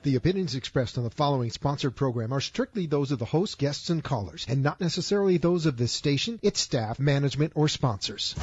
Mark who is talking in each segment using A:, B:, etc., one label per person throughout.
A: The opinions expressed on the following sponsored program are strictly those of the host, guests, and callers, and not necessarily those of this station, its staff, management, or sponsors.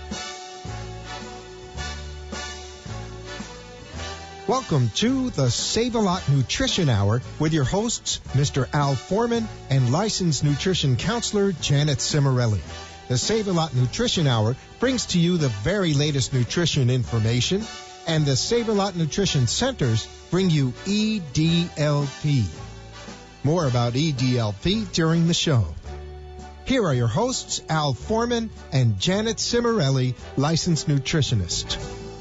A: Welcome to the Save-A-Lot Nutrition Hour with your hosts, Mr. Al Foreman and licensed nutrition counselor Janet Cimarelli. The Save-A-Lot Nutrition Hour brings to you the very latest nutrition information, and the Save-A-Lot Nutrition Centers bring you EDLP. More about EDLP during the show. Here are your hosts, Al Foreman and Janet Cimarelli, licensed nutritionist.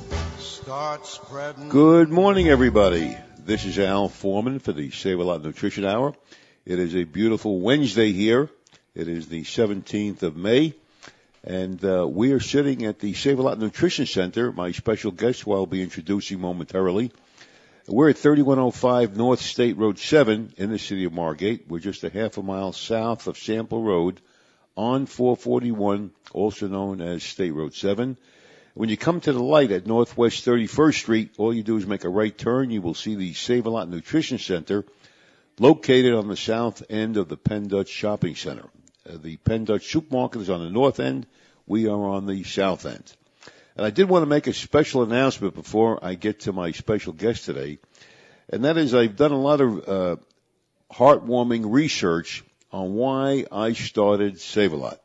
B: Good morning, everybody. This is Al Foreman for the Save-A-Lot Nutrition Hour. It is a beautiful Wednesday here. It is the 17th of May. And we are sitting at the Save-A-Lot Nutrition Center, my special guest who I'll be introducing momentarily. We're at 3105 North State Road 7 in the city of Margate. We're just a half a mile south of Sample Road on 441, also known as State Road 7. When you come to the light at Northwest 31st Street, all you do is make a right turn. You will see the Save-A-Lot Nutrition Center located on the south end of the Penn Dutch Shopping Center. The Penn Dutch Supermarket is on the north end. We are on the south end. And I did want to make a special announcement before I get to my special guest today, and that is I've done a lot of heartwarming research on why I started Save-A-Lot.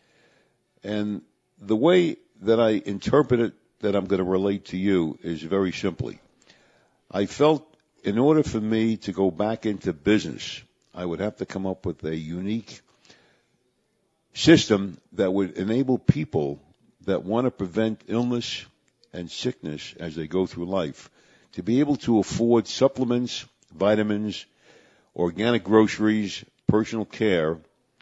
B: And the way that I interpret it that I'm going to relate to you is very simply. I felt in order for me to go back into business, I would have to come up with a unique system that would enable people that want to prevent illness and sickness as they go through life to be able to afford supplements, vitamins, organic groceries, personal care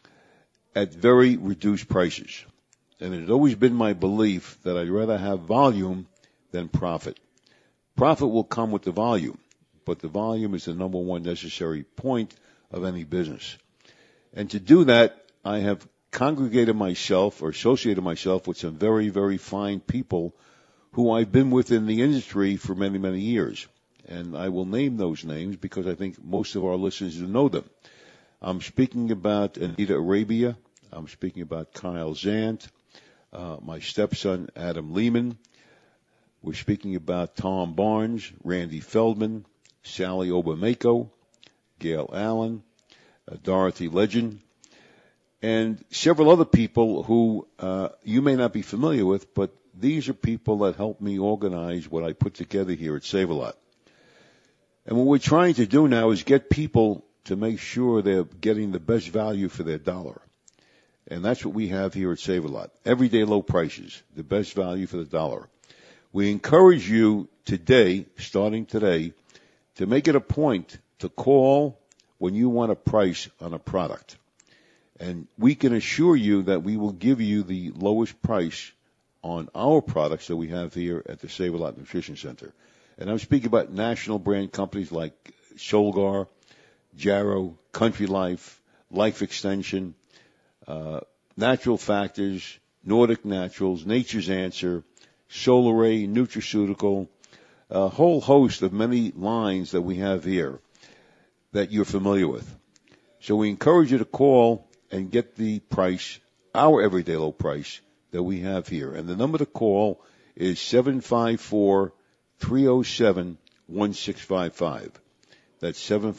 B: at very reduced prices. And it had always been my belief that I'd rather have volume than profit. Profit will come with the volume, but the volume is the number one necessary point of any business. And to do that, I have congregated myself or associated myself with some very, very fine people who I've been with in the industry for many, many years. And I will name those names because I think most of our listeners know them. I'm speaking about Anita Arabia. I'm speaking about Kyle Zant. My stepson, Adam Lehman. We're speaking about Tom Barnes, Randy Feldman, Sally Obamako, Gail Allen, Dorothy Legend, and several other people who you may not be familiar with, but these are people that helped me organize what I put together here at Save-A-Lot. And what we're trying to do now is get people to make sure they're getting the best value for their dollar. And that's what we have here at Save-A-Lot. Everyday low prices, the best value for the dollar. We encourage you today, starting today, to make it a point to call when you want a price on a product. And we can assure you that we will give you the lowest price on our products that we have here at the Save-A-Lot Nutrition Center. And I'm speaking about national brand companies like Solgar, Jarrow, Country Life, Life Extension, Natural Factors, Nordic Naturals, Nature's Answer, Solaray, Nutraceutical, a whole host of many lines that we have here that you're familiar with. So we encourage you to call and get the price, our everyday low price that we have here. And the number to call is 754-307-1655. That's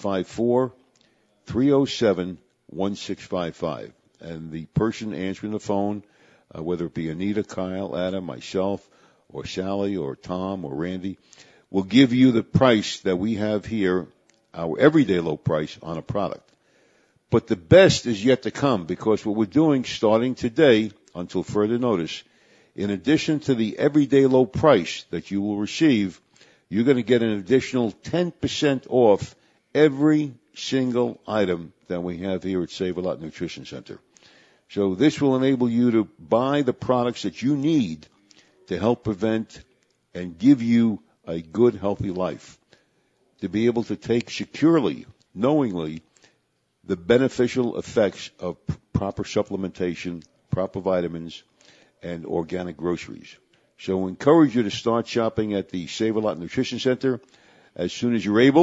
B: 754-307-1655. And the person answering the phone, whether it be Anita, Kyle, Adam, myself, or Sally, or Tom, or Randy, will give you the price that we have here, our everyday low price on a product. But the best is yet to come, because what we're doing starting today until further notice, in addition to the everyday low price that you will receive, you're going to get an additional 10% off every single item that we have here at Save-A-Lot Nutrition Center. So this will enable you to buy the products that you need to help prevent and give you a good, healthy life, to be able to take securely, knowingly, the beneficial effects of proper supplementation, proper vitamins, and organic groceries. So we encourage you to start shopping at the Save-A-Lot Nutrition Center as soon as you're able.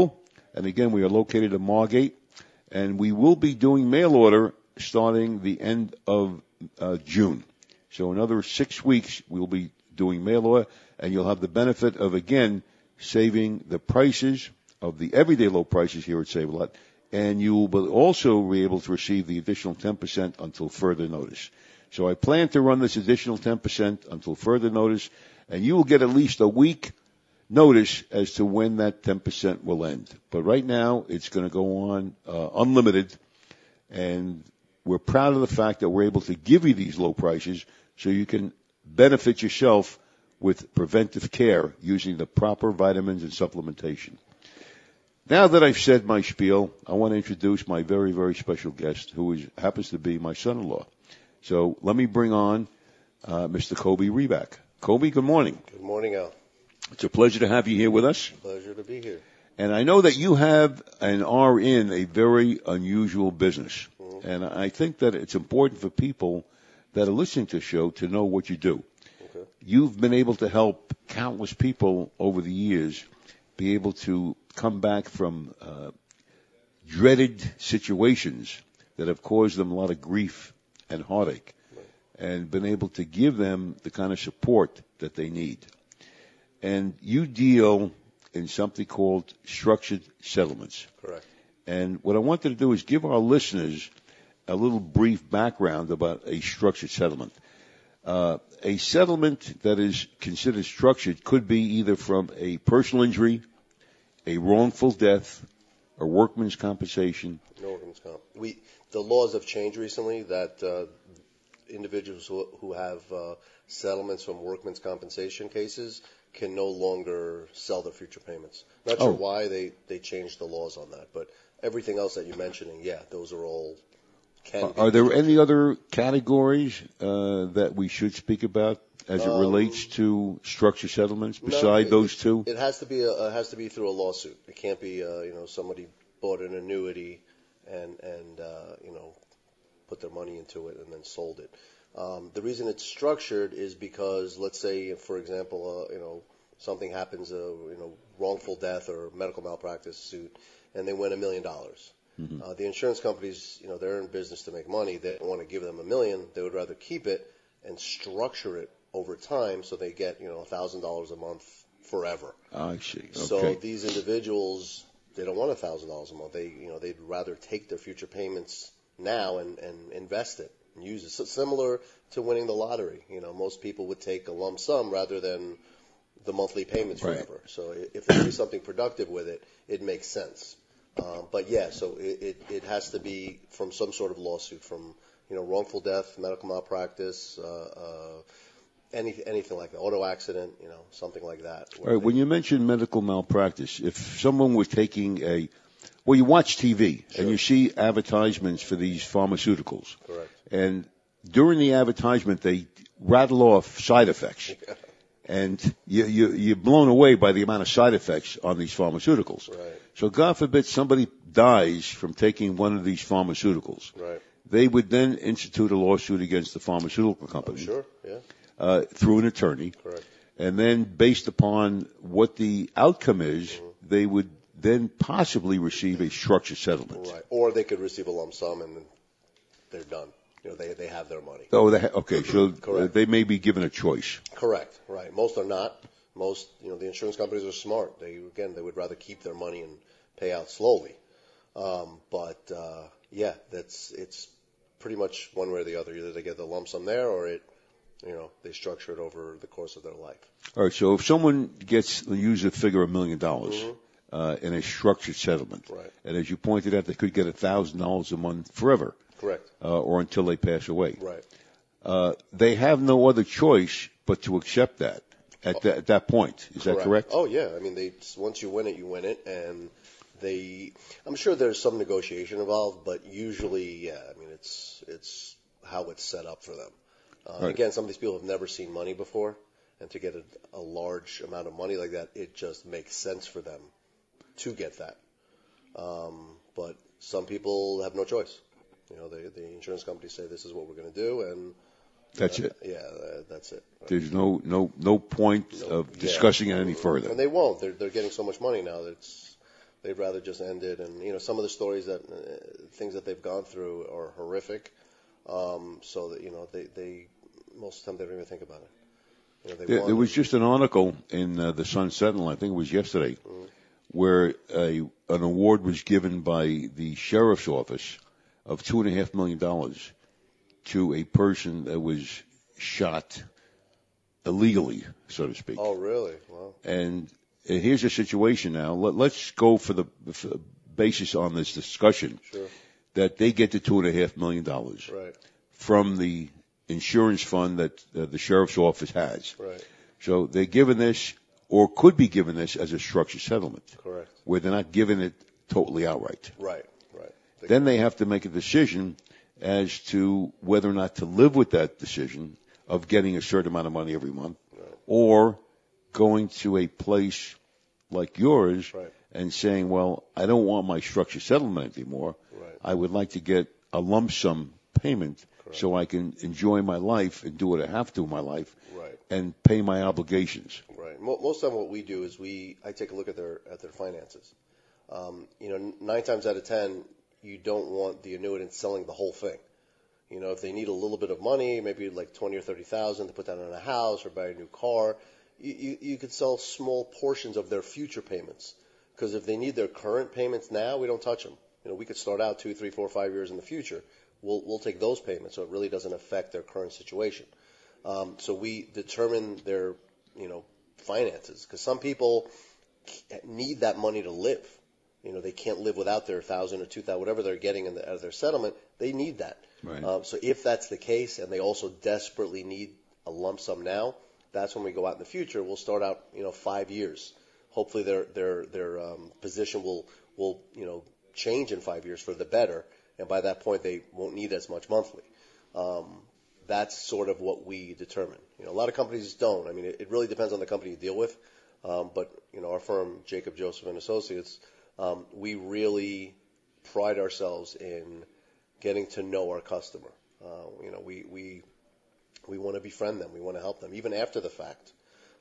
B: And again, we are located in Margate, and we will be doing mail order starting the end of June. So another 6 weeks, we'll be doing mail order, and you'll have the benefit of, again, saving the prices of the everyday low prices here at Save-A-Lot, and you will also be able to receive the additional 10% until further notice. So I plan to run this additional 10% until further notice, and you will get at least a week notice as to when that 10% will end. But right now, it's going to go on unlimited, and we're proud of the fact that we're able to give you these low prices so you can benefit yourself with preventive care using the proper vitamins and supplementation. Now that I've said my spiel, I want to introduce my very, very special guest, who happens to be my son-in-law. So let me bring on Mr. Kobe Reback. Kobe, good morning.
C: Good morning, Al.
B: It's a pleasure to have you here with us.
C: Pleasure to be here.
B: And I know that you have and are in a very unusual business. Mm-hmm. And I think that it's important for people that are listening to the show to know what you do. Okay. You've been able to help countless people over the years be able to come back from dreaded situations that have caused them a lot of grief and heartache, and been able to give them the kind of support that they need. And you deal in something called structured settlements.
C: Correct.
B: And what I wanted to do is give our listeners a little brief background about a structured settlement. A settlement that is considered structured could be either from a personal injury, a wrongful death, or workman's compensation.
C: No workman's comp. The laws have changed recently that individuals who have settlements from workman's compensation cases can no longer sell their future payments. Not sure why they changed the laws on that, but everything else that you're mentioning, yeah, those are all can be.
B: Are there any other categories that we should speak about as it relates to structured settlements beside those two?
C: It has to be through a lawsuit. It can't be somebody bought an annuity and put their money into it and then sold it. The reason it's structured is because, let's say, for example, something happens, wrongful death or medical malpractice suit, and they win $1 million. Mm-hmm. The insurance companies, they're in business to make money. They don't want to give them $1 million. They would rather keep it and structure it over time so they get, $1,000 a month forever.
B: I see. Okay.
C: So these individuals, they don't want $1,000 a month. They'd rather take their future payments now and invest it and use it. So similar to winning the lottery. Most people would take a lump sum rather than the monthly payments forever. Right. So if they do something productive with it, it makes sense. But yeah, so it has to be from some sort of lawsuit, from wrongful death, medical malpractice, anything like that, auto accident, something like that.
B: All right. When you mention medical malpractice, if someone was taking you watch TV and you see advertisements for these pharmaceuticals.
C: Correct.
B: And during the advertisement, they rattle off side effects.
C: Yeah.
B: And you're blown away by the amount of side effects on these pharmaceuticals.
C: Right.
B: So God forbid somebody dies from taking one of these pharmaceuticals.
C: Right.
B: They would then institute a lawsuit against the pharmaceutical company.
C: Sure, yeah.
B: Through an attorney.
C: Correct.
B: And then based upon what the outcome is, they would then possibly receive a structured settlement.
C: Right. Or they could receive a lump sum and they're done. They have their money.
B: Oh, okay. So they may be given a choice.
C: Correct. Right. Most are not. Most, the insurance companies are smart. They would rather keep their money and pay out slowly. Yeah, it's pretty much one way or the other. Either they get the lump sum there, or they structure it over the course of their life.
B: All right. So if someone gets, use a figure, $1 million. Mm-hmm. In a structured settlement.
C: Right.
B: And as you pointed out, they could get $1,000 a month forever.
C: Correct.
B: Or until they pass away.
C: Right.
B: They have no other choice but to accept that at that point. Is that correct?
C: Oh, yeah. I mean, once you win it, and I'm sure there's some negotiation involved, but usually, yeah, I mean, it's how it's set up for them. Right. Again, some of these people have never seen money before, and to get a large amount of money like that, it just makes sense for them to get that. But some people have no choice. The insurance companies say this is what we're going to do, and
B: that's it.
C: Yeah, that's it. Right.
B: There's no point of discussing it any further.
C: And they won't. They're getting so much money now that They'd rather just end it. And, you know, some of the stories that, things that they've gone through are horrific. So that, you know, they most of the time they don't even think about it. You know,
B: there was just an article in the Sun Sentinel, I think it was yesterday, where an award was given by the sheriff's office of $2.5 million to a person that was shot illegally, so to speak.
C: Oh, really? Wow.
B: And here's the situation now. Let's go for the basis on this discussion.
C: Sure.
B: That they get the $2.5 million
C: Right.
B: from the insurance fund that the sheriff's office has.
C: Right.
B: So they're given this, or could be given this, as a structured settlement.
C: Correct.
B: Where they're not giving it totally outright.
C: Right. Right.
B: Then they have to make a decision as to whether or not to live with that decision of getting a certain amount of money every month,
C: Right.
B: or going to a place like yours
C: Right.
B: and saying, well, I don't want my structured settlement anymore.
C: Right.
B: I would like to get a lump sum payment. Correct. So I can enjoy my life and do what I have to in my life.
C: Right.
B: And pay my obligations.
C: Right. Most of the time what we do is I take a look at their finances. You know, 9 times out of 10, you don't want the annuitant selling the whole thing. You know, if they need a little bit of money, maybe like 20 or 30,000 to put that on a house or buy a new car, you could sell small portions of their future payments. Because if they need their current payments now, we don't touch them. You know, we could start out 2, 3, 4, 5 years in the future. We'll take those payments, so it really doesn't affect their current situation. So we determine their, you know, finances, because some people need that money to live. You know, they can't live without their 1,000 or 2,000, whatever they're getting out of their settlement. They need that.
B: Right.
C: So if that's the case, and they also desperately need a lump sum now, that's when we go out in the future. We'll start out, you know, 5 years. Hopefully their position will you know, change in 5 years for the better, and by that point they won't need as much monthly. That's sort of what we determine. You know, a lot of companies don't. I mean, it really depends on the company you deal with. But you know, our firm, Jacob Joseph and Associates, we really pride ourselves in getting to know our customer. You know, we want to befriend them. We want to help them, even after the fact.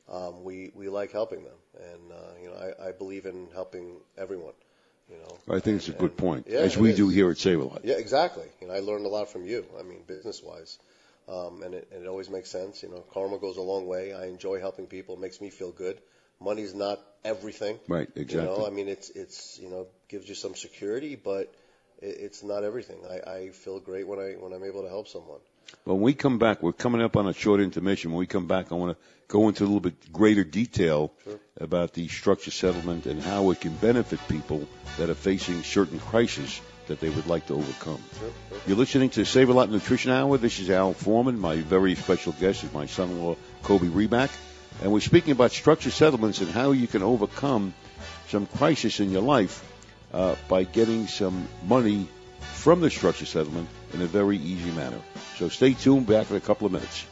C: We like helping them, and you know, I believe in helping everyone. You know,
B: I think it's a good point,
C: yeah,
B: as we do here at Save-A-Lot.
C: Yeah, exactly. You know, I learned a lot from you. I mean, business-wise, and it always makes sense. You know, karma goes a long way. I enjoy helping people. It makes me feel good. Money's not everything.
B: Right, exactly.
C: You know, I mean, it's you know, gives you some security, but it's not everything. I feel great when I'm able to help someone.
B: When we come back, we're coming up on a short intermission. When we come back, I want to go into a little bit greater detail about the structured settlement and how it can benefit people that are facing certain crises that they would like to overcome. You're listening to Save-A-Lot Nutrition Hour. This is Al Foreman. My very special guest is my son-in-law, Kobe Reback. And we're speaking about structured settlements and how you can overcome some crisis in your life by getting some money from the structured settlement in a very easy manner. So stay tuned, back in a couple of minutes.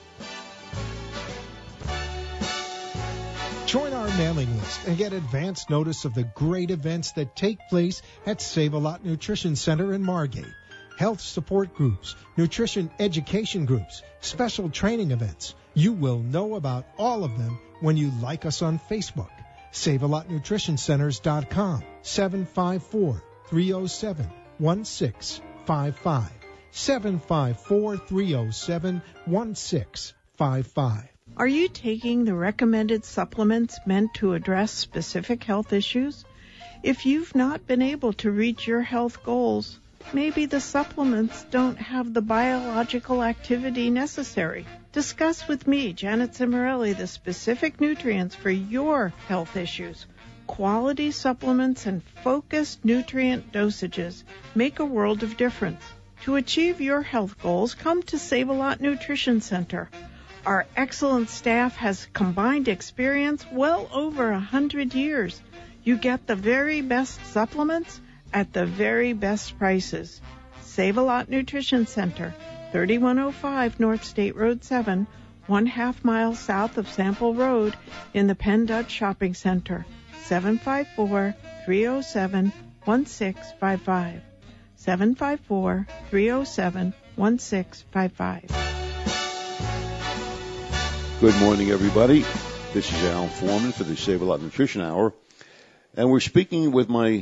A: Join our mailing list and get advance notice of the great events that take place at Save-A-Lot Nutrition Center in Margate. Health support groups, nutrition education groups, special training events. You will know about all of them when you like us on Facebook. SaveALotNutritionCenters.com, 754-307-1655. 754-307-1655.
D: Are you taking the recommended supplements meant to address specific health issues? If you've not been able to reach your health goals, maybe the supplements don't have the biological activity necessary. Discuss with me, Janet Cimarelli, the specific nutrients for your health issues. Quality supplements and focused nutrient dosages make a world of difference. To achieve your health goals, come to Save-A-Lot Nutrition Center. Our excellent staff has combined experience well over 100 years. You get the very best supplements at the very best prices. Save-A-Lot Nutrition Center, 3105 North State Road 7, 1/2 mile south of Sample Road in the Penn Dutch Shopping Center, 754-307-1655. 754-307-1655.
B: Good morning, everybody. This is Al Foreman for the Save-A-Lot Nutrition Hour. And we're speaking with my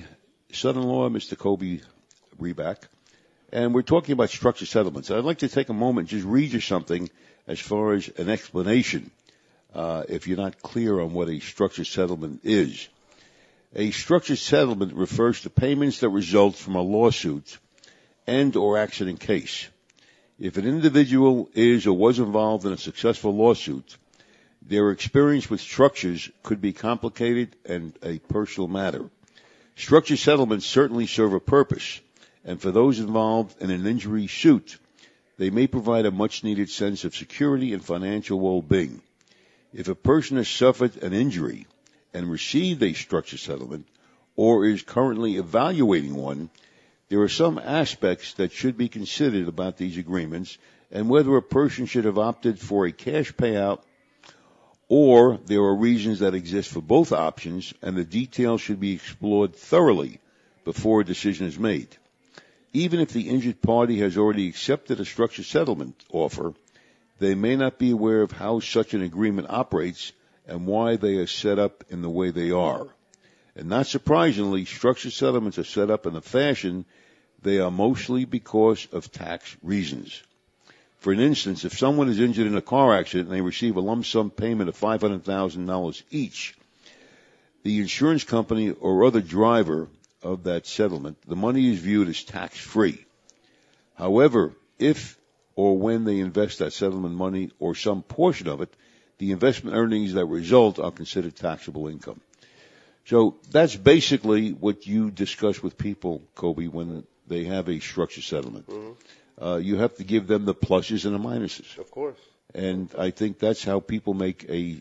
B: son-in-law, Mr. Kobe Reback, and we're talking about structured settlements. I'd like to take a moment and just read you something as far as an explanation, if you're not clear on what a structured settlement is. A structured settlement refers to payments that result from a lawsuit and or accident case. If an individual is or was involved in a successful lawsuit, their experience with structures could be complicated and a personal matter. Structured settlements certainly serve a purpose, and for those involved in an injury suit, they may provide a much-needed sense of security and financial well-being. If a person has suffered an injury and received a structured settlement or is currently evaluating one, there are some aspects that should be considered about these agreements and whether a person should have opted for a cash payout or there are reasons that exist for both options and the details should be explored thoroughly before a decision is made. Even if the injured party has already accepted a structured settlement offer, they may not be aware of how such an agreement operates and why they are set up in the way they are. And not surprisingly, structured settlements are set up in the fashion they are mostly because of tax reasons. For an instance, if someone is injured in a car accident and they receive a lump sum payment of $500,000 each, the insurance company or other driver of that settlement, the money is viewed as tax-free. However, if or when they invest that settlement money or some portion of it, the investment earnings that result are considered taxable income. So that's basically what you discuss with people, Kobe, when they have a structured settlement.
C: Mm-hmm.
B: You have to give them the pluses and the minuses.
C: Of course.
B: And I think that's how people make a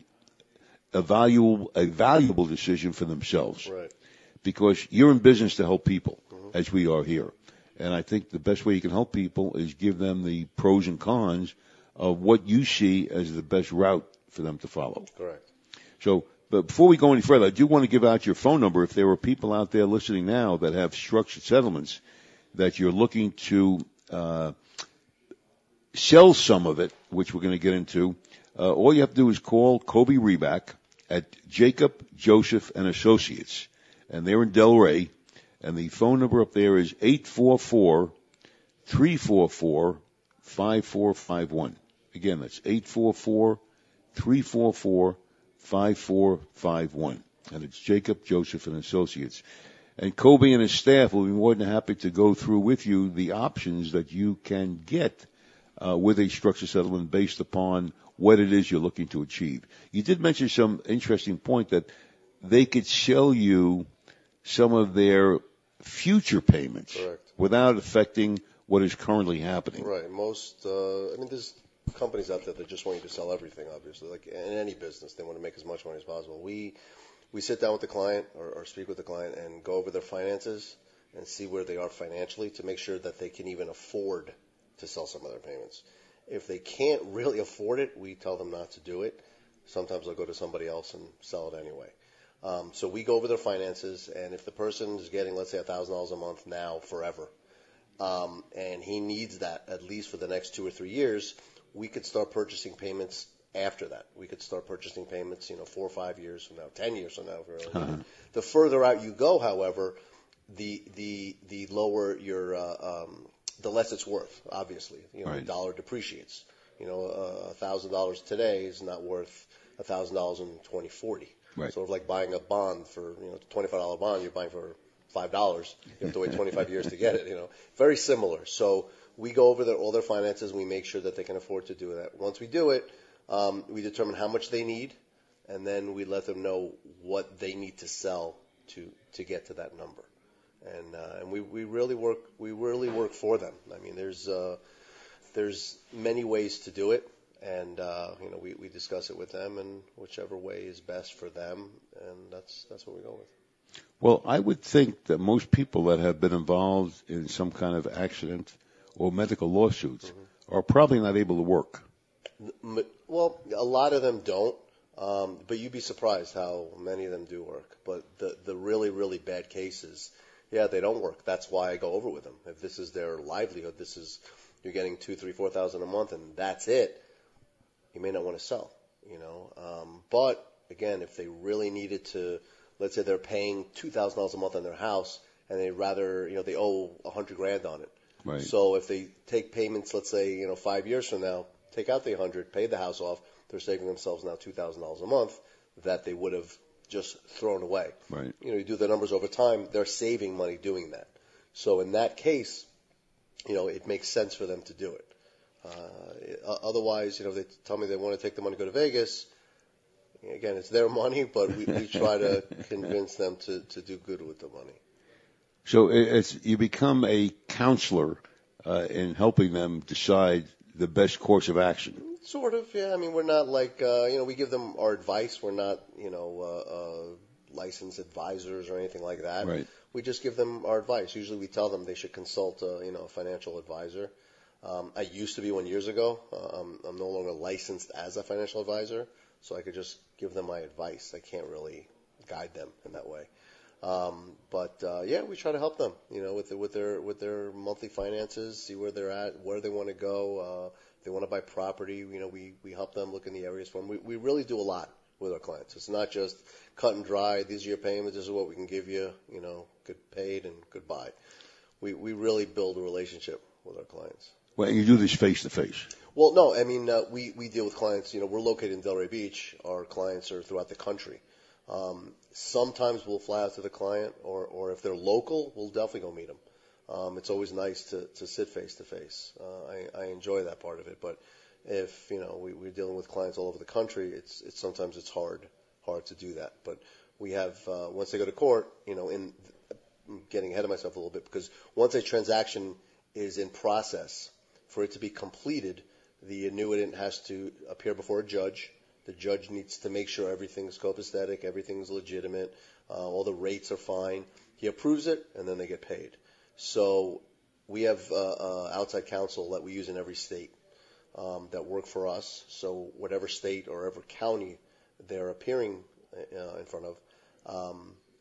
B: valuable decision for themselves.
C: Right.
B: Because you're in business to help people,
C: mm-hmm.
B: as we are here. And I think the best way you can help people is give them the pros and cons of what you see as the best route for them to follow.
C: Correct.
B: So, but before we go any further, I do want to give out your phone number if there are people out there listening now that have structured settlements that you're looking to sell some of it, which we're going to get into. All you have to do is call Kobe Reback at Jacob, Joseph, and Associates. And they're in Delray. And the phone number up there is 844-344-5451. Again, that's 844-344-5451. And it's Jacob, Joseph, and Associates. And Kobe and his staff will be more than happy to go through with you the options that you can get with a structured settlement based upon what it is you're looking to achieve. You did mention some interesting point that they could sell you some of their future payments.
C: Correct.
B: Without affecting what is currently happening.
C: Right. Most, there's companies out there that just want you to sell everything, obviously. Like in any business, they want to make as much money as possible. We sit down with the client or speak with the client and go over their finances and see where they are financially to make sure that they can even afford to sell some of their payments. If they can't really afford it, we tell them not to do it. Sometimes they'll go to somebody else and sell it anyway. So we go over their finances, and if the person is getting, let's say, $1,000 a month now forever, and he needs that at least for the next 2 or 3 years, we could start purchasing payments after that. We could start purchasing payments, 4 or 5 years from now, 10 years from now. If really need it. The further out you go, however, the lower your the less it's worth. Obviously,
B: right.
C: The dollar depreciates. $1,000 today is not worth $1,000 in 2040.
B: Right.
C: Sort of like buying a bond for $25 bond you're buying for $5. You have to wait 25 years to get it. Very similar. So we go over all their finances. We make sure that they can afford to do that. Once we do it, we determine how much they need, and then we let them know what they need to sell to get to that number. And we really work for them. I mean, there's many ways to do it. And we discuss it with them, and whichever way is best for them, and that's what we go with.
B: Well, I would think that most people that have been involved in some kind of accident or medical lawsuits are probably not able to work.
C: Well, a lot of them don't, but you'd be surprised how many of them do work. But the really, really bad cases, they don't work. That's why I go over with them. If this is their livelihood, you're getting $2,000, $3,000, $4,000 a month, and that's it. You may not want to sell, But again, if they really needed to, let's say they're paying $2,000 a month on their house and they'd rather, they owe $100,000 on it.
B: Right.
C: So if they take payments, let's say, 5 years from now, take out the 100, pay the house off, they're saving themselves now $2,000 a month that they would have just thrown away.
B: Right.
C: You do the numbers over time, they're saving money doing that. So in that case, it makes sense for them to do it. Otherwise, they tell me they want to take the money to go to Vegas. Again, it's their money, but we try to convince them to do good with the money.
B: So you become a counselor in helping them decide the best course of action.
C: Sort of, yeah. I mean, we're not like, we give them our advice. We're not, licensed advisors or anything like that.
B: Right.
C: We just give them our advice. Usually we tell them they should consult, a financial advisor. I used to be 1 year ago. I'm no longer licensed as a financial advisor, so I could just give them my advice. I can't really guide them in that way. But we try to help them, with their monthly finances, see where they're at, where they want to go. If they want to buy property, we help them look in the areas for them. We really do a lot with our clients. It's not just cut and dry. These are your payments. This is what we can give you. Good paid and goodbye. We really build a relationship with our clients.
B: Well, you do this face to face.
C: Well, no, I mean, we deal with clients, we're located in Delray Beach. Our clients are throughout the country. Sometimes we'll fly out to the client, or if they're local, we'll definitely go meet them. It's always nice to sit face to face. I enjoy that part of it, but if, we're dealing with clients all over the country, sometimes it's hard to do that. But we have, once they go to court, I'm getting ahead of myself a little bit, because once a transaction is in process, for it to be completed, the annuitant has to appear before a judge. The judge needs to make sure everything's copacetic, everything's legitimate, all the rates are fine. He approves it, and then they get paid. So we have outside counsel that we use in every state that work for us. So whatever state or whatever county they're appearing in front of,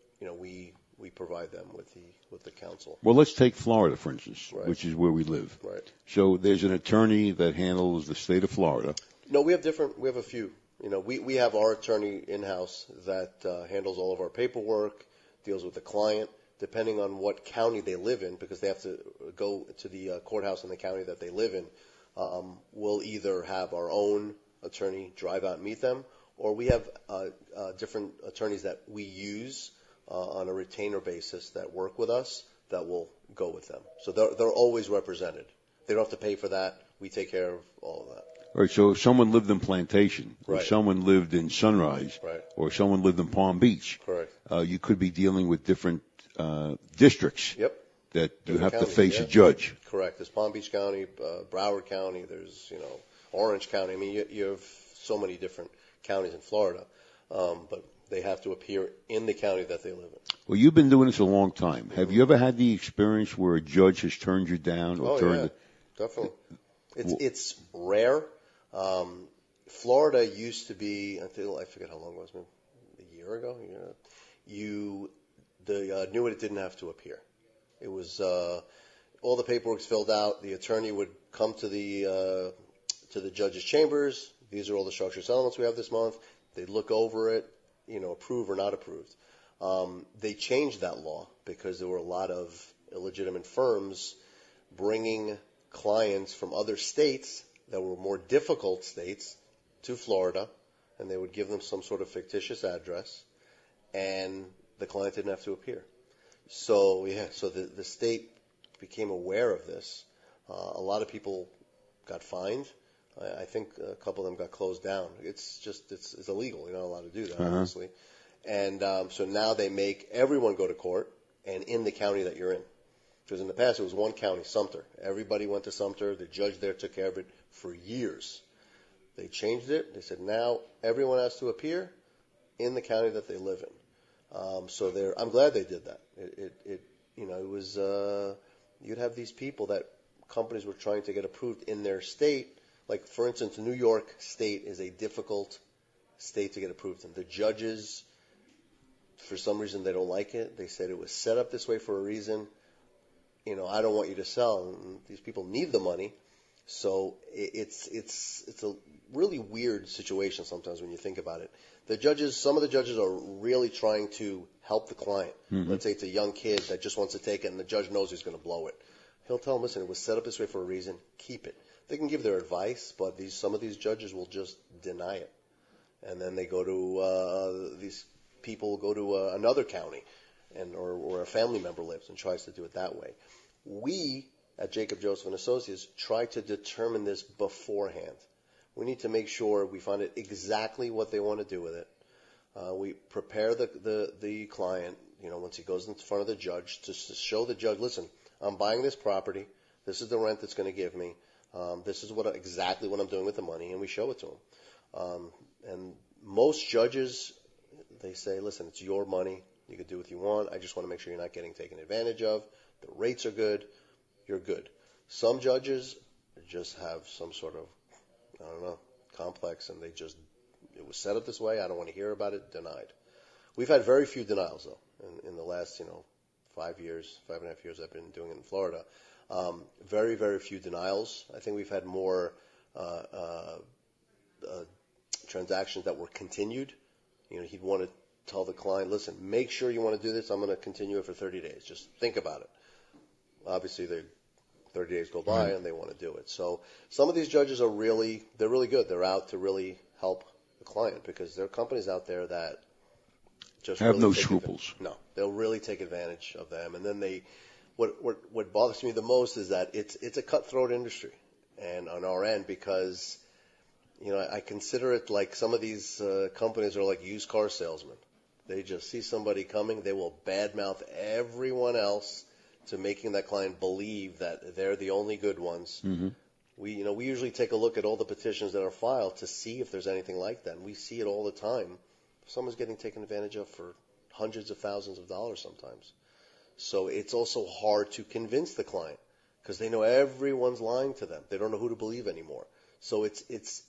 C: we provide them with the counsel.
B: Well, let's take Florida, for instance,
C: Right.
B: which is where we live.
C: Right.
B: So there's an attorney that handles the state of Florida.
C: No, we have a few. We have our attorney in-house that handles all of our paperwork, deals with the client, depending on what county they live in, because they have to go to the courthouse in the county that they live in. We'll either have our own attorney drive out and meet them, or we have different attorneys that we use on a retainer basis that work with us that will go with them. So they're always represented. They don't have to pay for that. We take care of all of that.
B: All right, so if someone lived in Plantation, or
C: Right.
B: someone lived in Sunrise,
C: Right.
B: or someone lived in Palm Beach,
C: Correct.
B: You could be dealing with different districts
C: Yep.
B: that you
C: Different
B: have to
C: counties,
B: face
C: yeah.
B: a judge.
C: Correct. There's Palm Beach County, Broward County. There's Orange County. I mean, you have so many different counties in Florida, but they have to appear in the county that they live in.
B: Well, you've been doing this a long time. Have you ever had the experience where a judge has turned you down or turned?
C: Definitely. It's rare. Florida used to be, until I forget how long it was, maybe a year ago. The annuitant didn't have to appear. It was all the paperwork's filled out. The attorney would come to the judge's chambers. These are all the structured settlements we have this month. They'd look over it, approve or not approved. They changed that law because there were a lot of illegitimate firms bringing clients from other states that were more difficult states to Florida, and they would give them some sort of fictitious address, and the client didn't have to appear. So the state became aware of this. A lot of people got fined. I think a couple of them got closed down. It's illegal. You're not allowed to do that, obviously. And so now they make everyone go to court and in the county that you're in. Because in the past it was one county, Sumter. Everybody went to Sumter. The judge there took care of it for years. They changed it. They said now everyone has to appear in the county that they live in. So I'm glad they did that. It was you'd have these people that companies were trying to get approved in their state. Like, for instance, New York State is a difficult state to get approved in. The judges, for some reason, they don't like it. They said it was set up this way for a reason. I don't want you to sell. And these people need the money. So it's a really weird situation sometimes when you think about it. Some of the judges are really trying to help the client. Let's say it's a young kid that just wants to take it and the judge knows he's going to blow it. He'll tell him, listen, it was set up this way for a reason. Keep it. They can give their advice, but some of these judges will just deny it. And then they go to, these people go to another county or a family member lives and tries to do it that way. We at Jacob Joseph and Associates try to determine this beforehand. We need to make sure we find out exactly what they want to do with it. We prepare the client, once he goes in front of the judge to show the judge, listen, I'm buying this property. This is the rent it's going to give me. This is exactly what I'm doing with the money, and we show it to him. And most judges, they say, listen, it's your money. You can do what you want. I just want to make sure you're not getting taken advantage of. The rates are good. You're good. Some judges just have some sort of, complex, and it was set up this way. I don't want to hear about it. Denied. We've had very few denials, though, in the last, 5.5 years I've been doing it in Florida. Very, very few denials. I think we've had more transactions that were continued. He'd want to tell the client, listen, make sure you want to do this. I'm going to continue it for 30 days. Just think about it. Obviously, 30 days go by and they want to do it. So some of these judges they're really good. They're out to really help the client because there are companies out there that just
B: have
C: really
B: no scruples.
C: No, they'll really take advantage of them. And then what bothers me the most is that it's a cutthroat industry, and on our end because I consider it like some of these companies are like used car salesmen. They just see somebody coming, they will badmouth everyone else to making that client believe that they're the only good ones. Mm-hmm. We usually take a look at all the petitions that are filed to see if there's anything like that. And we see it all the time. Someone's getting taken advantage of for hundreds of thousands of dollars sometimes. So it's also hard to convince the client because they know everyone's lying to them. They don't know who to believe anymore. So it's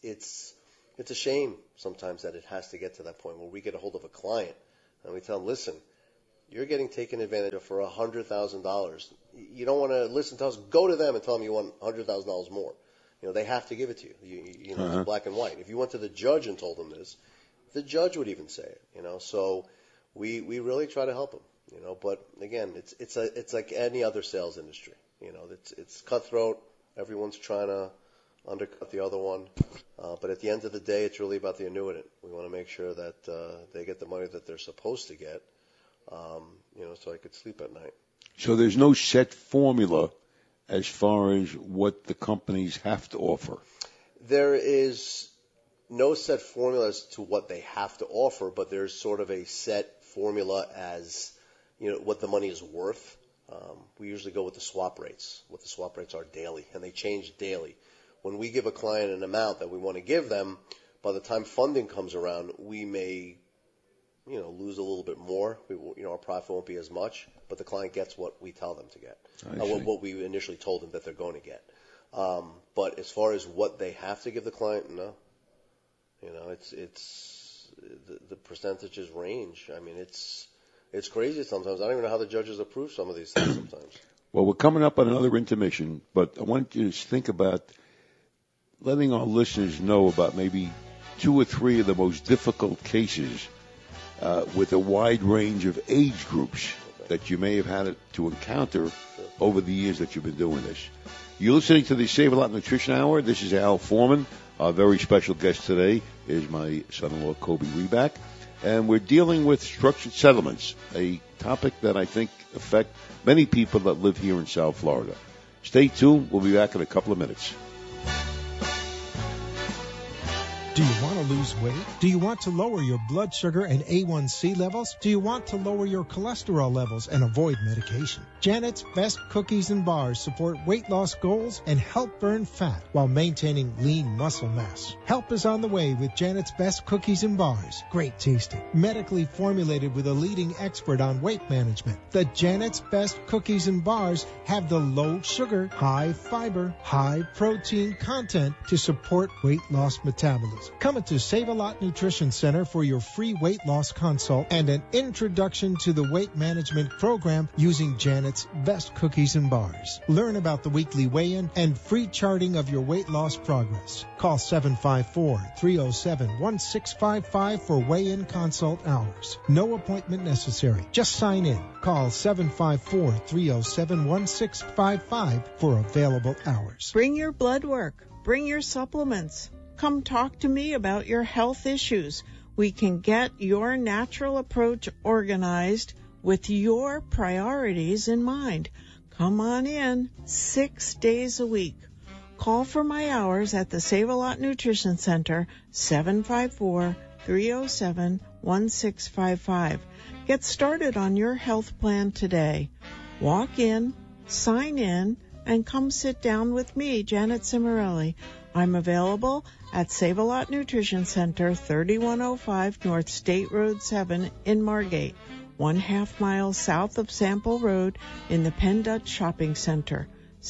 C: a shame sometimes that it has to get to that point where we get a hold of a client and we tell them, listen, you're getting taken advantage of for $100,000. You don't want to listen to us. Go to them and tell them you want $100,000 more. They have to give it to you. It's black and white. If you went to the judge and told them this, the judge would even say it. So we really try to help them. But again, it's like any other sales industry. It's cutthroat. Everyone's trying to undercut the other one. But at the end of the day, it's really about the annuitant. We want to make sure that they get the money that they're supposed to get. So I could sleep at night.
B: So there's no set formula as far as what the companies have to offer?
C: There is no set formula as to what they have to offer, but there's sort of a set formula as, what the money is worth. We usually go with the swap rates. What the swap rates are daily, and they change daily. When we give a client an amount that we want to give them, by the time funding comes around, we may lose a little bit more. Our profit won't be as much, but the client gets what we tell them to get, what we initially told them that they're going to get. But as far as what they have to give the client, no. It's the percentages range. I mean, it's crazy sometimes. I don't even know how the judges approve some of these things sometimes.
B: Well, we're coming up on another intermission, but I want you to think about letting our listeners know about maybe 2 or 3 of the most difficult cases with a wide range of age groups that you may have had to encounter over the years that you've been doing this. You're listening to the Save a Lot Nutrition Hour. This is Al Foreman. Our very special guest today is my son-in-law, Kobe Reback. And we're dealing with structured settlements, a topic that I think affect many people that live here in South Florida. Stay tuned. We'll be back in a couple of minutes.
A: Do you want to lose weight? Do you want to lower your blood sugar and A1C levels? Do you want to lower your cholesterol levels and avoid medication? Janet's Best Cookies and Bars support weight loss goals and help burn fat while maintaining lean muscle mass. Help is on the way with Janet's Best Cookies and Bars. Great tasting. Medically formulated with a leading expert on weight management. The Janet's Best Cookies and Bars have the low sugar, high fiber, high protein content to support weight loss metabolism. hours. Come into Save-A-Lot Nutrition Center for your free weight loss consult and an introduction to the weight management program using Janet's best cookies and bars. Learn about the weekly weigh-in and free charting of your weight loss progress. Call 754-307-1655 for weigh-in consult hours. No appointment necessary. Just sign in. Call 754-307-1655 for available hours.
D: Bring your blood work. Bring your supplements. Come talk to me about your health issues. We can get your natural approach organized with your priorities in mind. Come on in 6 days a week. Call for my hours at the Save-A-Lot Nutrition Center, 754-307-1655. Get started on your health plan today. Walk in, sign in, and come sit down with me, Janet Cimarelli. I'm available at Save-A-Lot Nutrition Center, 3105 North State Road 7 in Margate, 1/2 mile south of Sample Road in the Penn Dutch Shopping Center,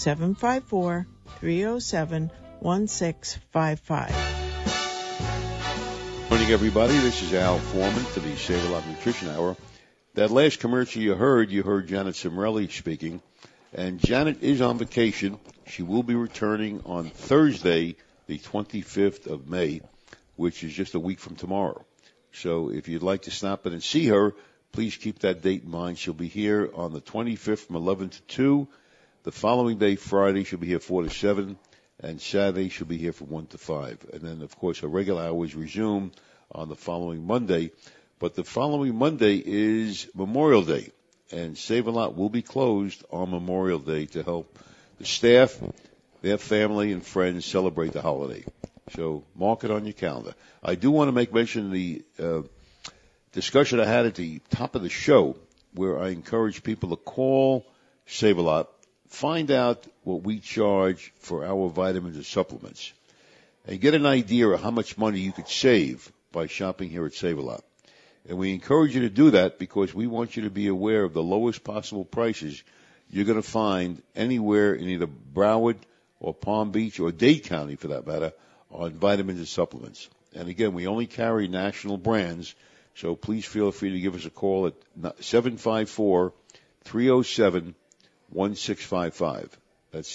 D: 754-307-1655.
B: Morning, everybody. This is Al Foreman for the Save-A-Lot Nutrition Hour. That last commercial you heard Janet Cimarelli speaking. And Janet is on vacation. She will be returning on Thursday, the 25th of May, which is just a week from tomorrow. So if you'd like to stop in and see her, please keep that date in mind. She'll be here on the 25th from 11 to 2. The following day, Friday, she'll be here 4 to 7. And Saturday, she'll be here from 1 to 5. And then, of course, her regular hours resume on the following Monday. But the following Monday is Memorial Day. And Save-A-Lot will be closed on Memorial Day to help the staff, their family, and friends celebrate the holiday. So mark it on your calendar. I do want to make mention of the discussion I had at the top of the show where I encourage people to call Save-A-Lot, find out what we charge for our vitamins and supplements, and get an idea of how much money you could save by shopping here at Save-A-Lot. And we encourage you to do that because we want you to be aware of the lowest possible prices you're going to find anywhere in either Broward or Palm Beach or Dade County, for that matter, on vitamins and supplements. And again, we only carry national brands, so please feel free to give us a call at 754-307-1655. That's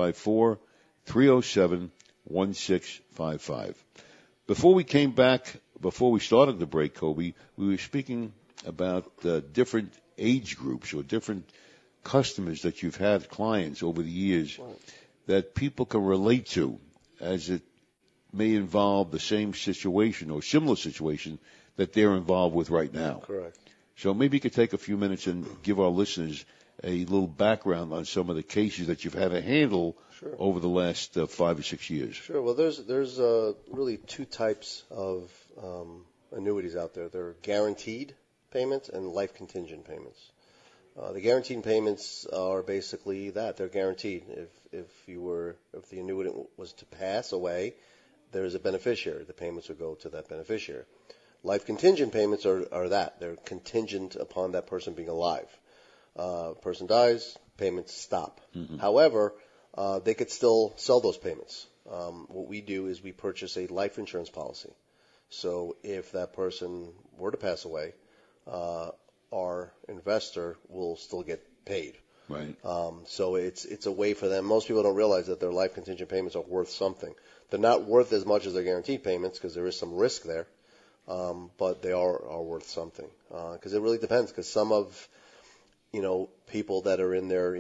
B: 754-307-1655. Before we started the break, Kobe, we were speaking about different age groups or different customers that you've had, clients over the years, that people can relate to, as it may involve the same situation or similar situation that they're involved with right now.
C: Correct.
B: So maybe you could take a few minutes and give our listeners a little background on some of the cases that you've had to handle over the last 5 or 6 years.
C: Sure. Well, there's really two types of annuities out there. There are guaranteed payments and life contingent payments. The guaranteed payments are basically that. They're guaranteed. If the annuitant was to pass away, there's a beneficiary. The payments would go to that beneficiary. Life contingent payments are that. They're contingent upon that person being alive. Person dies, payments stop. Mm-hmm. However, they could still sell those payments. What we do is we purchase a life insurance policy. So if that person were to pass away, our investor will still get paid.
B: Right.
C: So it's a way for them. Most people don't realize that their life contingent payments are worth something. They're not worth as much as their guaranteed payments because there is some risk there, but they are worth something. Because it really depends. Because some of people that are in their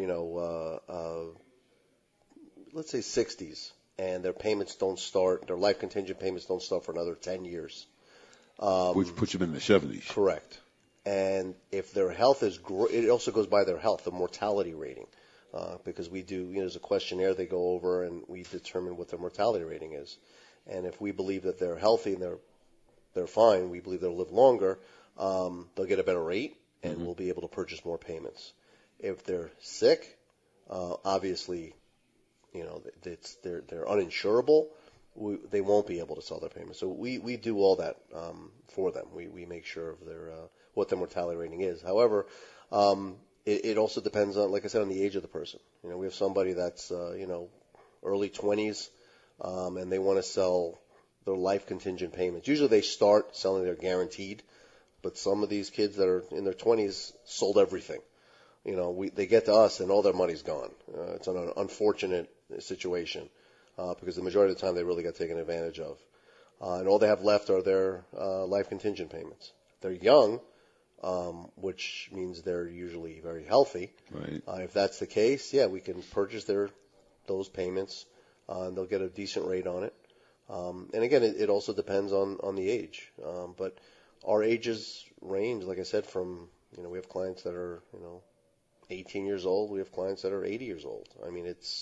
C: let's say 60s, and their payments don't start, their life contingent payments don't start for another 10 years.
B: Which puts them in the 70s.
C: Correct. And if their health is, it also goes by their health, the mortality rating, because we do, there's a questionnaire they go over, and we determine what their mortality rating is. And if we believe that they're healthy and they're fine, we believe they'll live longer, they'll get a better rate, and we'll be able to purchase more payments. If they're sick, obviously, they're uninsurable. They won't be able to sell their payments. So we do all that for them. We make sure of their what their mortality rating is. However, it also depends on, like I said, on the age of the person. We have somebody that's early 20s, and they want to sell their life contingent payments. Usually they start selling their guaranteed, but some of these kids that are in their 20s sold everything. They get to us and all their money's gone. It's an unfortunate situation because the majority of the time they really got taken advantage of. And all they have left are their life contingent payments. They're young, which means they're usually very healthy.
B: Right.
C: If that's the case, yeah, we can purchase those payments, and they'll get a decent rate on it. And again, it also depends on the age. But our ages range, like I said, from, we have clients that are, 18 years old. We have clients that are 80 years old. I mean, it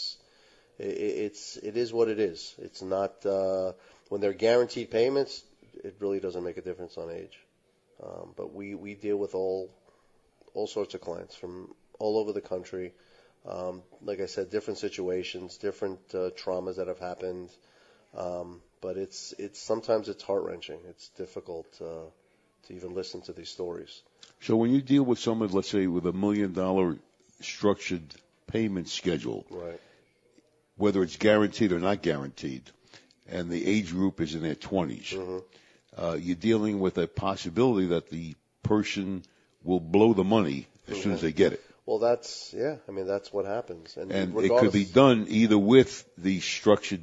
C: is what it is. It's not, when they're guaranteed payments, it really doesn't make a difference on age. But we deal with all sorts of clients from all over the country. Like I said, different situations, different traumas that have happened. But it's sometimes it's heart-wrenching. It's difficult to even listen to these stories.
B: So when you deal with someone, let's say, with $1 million structured payment schedule,
C: right,
B: whether it's guaranteed or not guaranteed, and the age group is in their 20s, you're dealing with a possibility that the person will blow the money as soon as they get it.
C: Well, that's what happens. And
B: it could be done either with the structured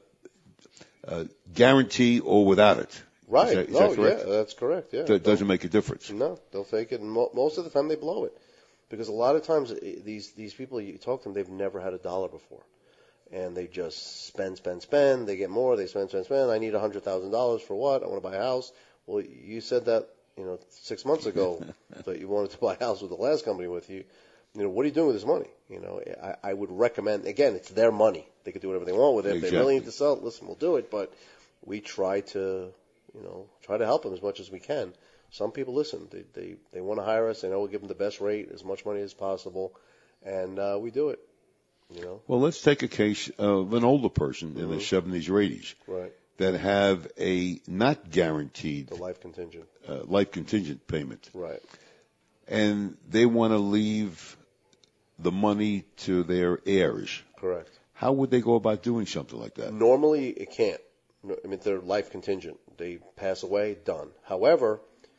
B: guarantee or without it.
C: Right.
B: Is that correct?
C: Yeah, that's correct. Yeah.
B: That doesn't make a difference.
C: No, they'll take it, and most of the time they blow it, because a lot of times these people, you talk to them, they've never had $1 before, and they just spend. They get more. They spend. I need $100,000 for what? I want to buy a house. Well, you said that 6 months ago that you wanted to buy a house with the last company with you. What are you doing with this money? I would recommend, again, it's their money. They could do whatever they want with it.
B: Exactly.
C: If they really need to sell it, listen, we'll do it. But we try to help them as much as we can. Some people listen. They want to hire us. They know we'll give them the best rate, as much money as possible, and we do it.
B: Well, let's take a case of an older person in their 70s or 80s,
C: right,
B: that have a not guaranteed
C: the life contingent
B: payment,
C: right,
B: and they want to leave the money to their heirs.
C: Correct.
B: How would they go about doing something like that?
C: Normally, it can't. I mean, they're life contingent. They pass away, done. However,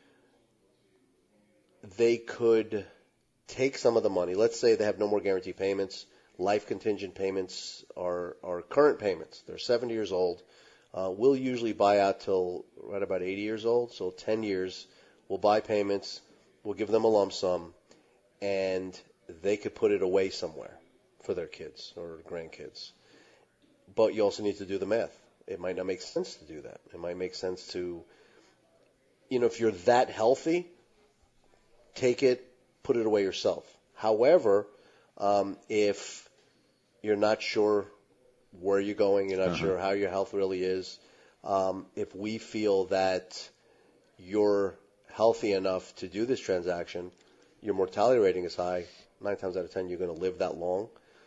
C: they could take some of the money. Let's say they have no more guarantee payments. Life contingent payments are current payments. They're 70 years old. We'll usually buy out till right about 80 years old, so 10 years. We'll buy payments. We'll give them a lump sum, and they could put it away somewhere for their kids or grandkids. But you also need to do the math. It might not make sense to do that. It might make sense to, if you're that healthy, take it, put it away yourself. However, if you're not sure where you're going, you're not sure how your health really is, if we feel that you're healthy enough to do this transaction, your mortality rating is high, 9 times out of 10 you're going to live that long,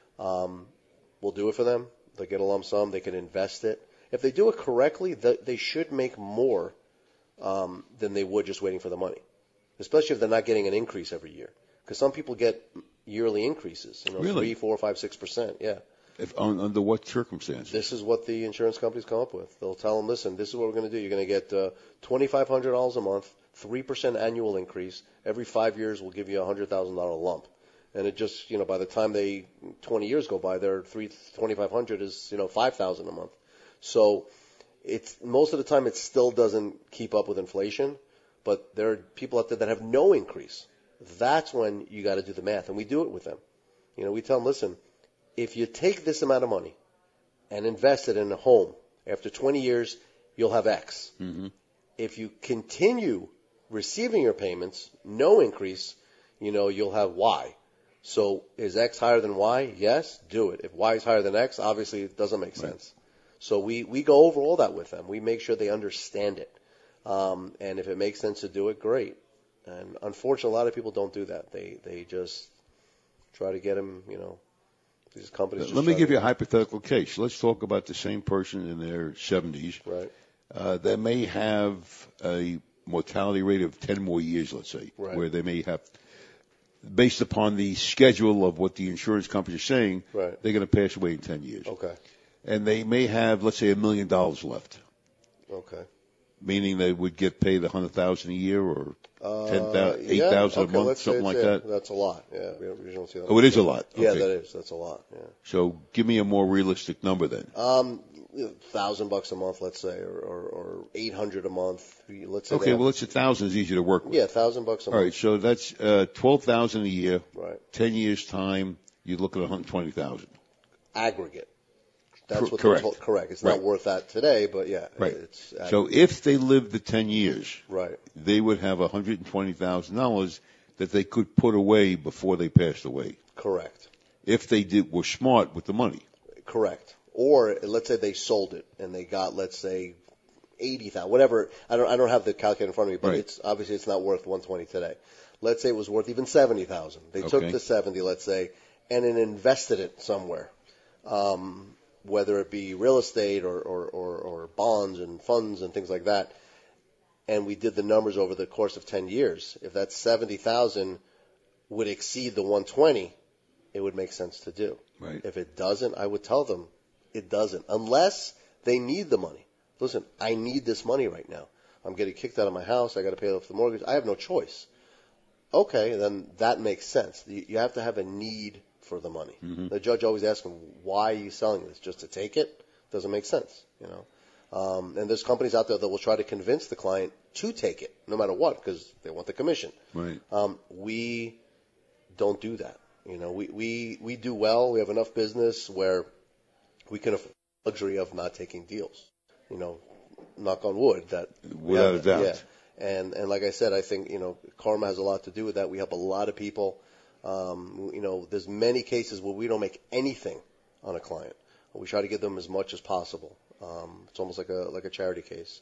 C: we'll do it for them. They'll get a lump sum. They can invest it. If they do it correctly, they should make more than they would just waiting for the money, especially if they're not getting an increase every year. Because some people get yearly increases,
B: really?
C: 3, 4, 5, 6%. Yeah.
B: Under what circumstances?
C: This is what the insurance companies come up with. They'll tell them, listen, this is what we're going to do. You're going to get $2,500 a month, 3% annual increase. Every 5 years, we'll give you a $100,000 lump. And it just, by the time 20 years go by, their $2,500 is, $5,000 a month. So it's most of the time it still doesn't keep up with inflation, but there are people out there that have no increase. That's when you got to do the math, and we do it with them. We tell them, listen, if you take this amount of money and invest it in a home, after 20 years, you'll have X. Mm-hmm. If you continue receiving your payments, no increase, you'll have Y. So is X higher than Y? Yes, do it. If Y is higher than X, obviously it doesn't make sense. So we go over all that with them. We make sure they understand it. And if it makes sense to do it, great. And unfortunately, a lot of people don't do that. They just try to get them, these companies.
B: Let me give you a hypothetical case. Let's talk about the same person in their 70s.
C: Right.
B: That may have a mortality rate of 10 more years, let's say,
C: right,
B: where they may have, based upon the schedule of what the insurance companies are saying,
C: right,
B: they're going to pass away in 10 years.
C: Okay.
B: And they may have, let's say, $1 million left.
C: Okay.
B: Meaning they would get paid $100,000 a year or $8,000 a month, something like that.
C: That's a lot. Yeah, we don't see that.
B: Oh, it is a lot. Okay.
C: Yeah, that is. That's a lot. Yeah.
B: So give me a more realistic number then.
C: $1,000 a month, let's say, or $800 a month. Let's say.
B: Okay, well, it's $1,000 is easy to work with.
C: Yeah, $1,000 a month.
B: All right, so that's $12,000 a year.
C: Right.
B: 10 years time, you look at $120,000
C: aggregate. That's what
B: correct.
C: Correct. It's not worth that today, but yeah.
B: Right.
C: It's
B: so if they lived the 10 years,
C: right,
B: they would have $120,000 that they could put away before they passed away.
C: Correct.
B: If they were smart with the money.
C: Correct. Or let's say they sold it and they got, let's say, $80,000, whatever. I don't have the calculator in front of me, but it's obviously it's not worth $120 today. Let's say it was worth even $70,000. They took the 70, let's say, and then invested it somewhere. Whether it be real estate or bonds and funds and things like that, and we did the numbers over the course of 10 years. If that 70,000 would exceed the 120, it would make sense to do.
B: Right.
C: If it doesn't, I would tell them it doesn't, unless they need the money. Listen, I need this money right now. I'm getting kicked out of my house. I got to pay off the mortgage. I have no choice. Okay, then that makes sense. You have to have a need for the money. Mm-hmm. The judge always asks them, why are you selling this? Just to take it? Doesn't make sense, you know. And there's companies out there that will try to convince the client to take it, no matter what, because they want the commission.
B: Right.
C: We don't do that. You know, we do well. We have enough business where we can afford the luxury of not taking deals. You know, knock on wood. That
B: without a doubt.
C: Yeah. And like I said, I think, you know, karma has a lot to do with that. We help a lot of people. You know, there's many cases where we don't make anything on a client. We try to give them as much as possible. It's almost like a charity case.